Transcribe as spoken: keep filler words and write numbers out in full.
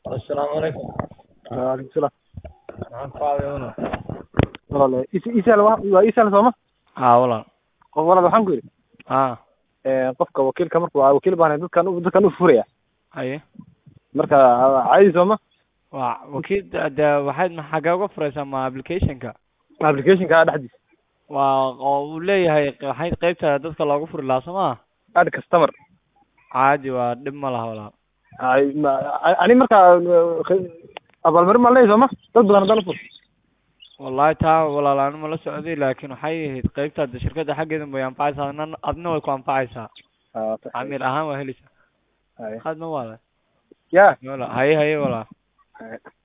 السلام عليكم. وعليكم السلام. معك فاضي هنا. والله isal waa isal sooma ها والله. qof walba waxaan ku yiri ها ee qofka wakiilka markuu waa wakiil baan dadkan dadkan u furaya haye marka caadi sooma waa wakiil da waxaad maxaa uga furaysaa ma application-ka application-ka dhaxdiis waa oo uu leeyahay waxay qaybta dadka loogu furi lahaa Soomaa add customer caadi waa dhib ma laha walaa ay ani marka abaalmarin ma leeyahay sooma dad badan dad fur wallahi taa walaalaan ma la socday laakiin waxay ahayd qaybta shirkadda xaggeeda ma anfacaysaa adna way ku anfacaysaa amiir ahaan waa helaysaa haye qad ma wala ya wala haye haye wala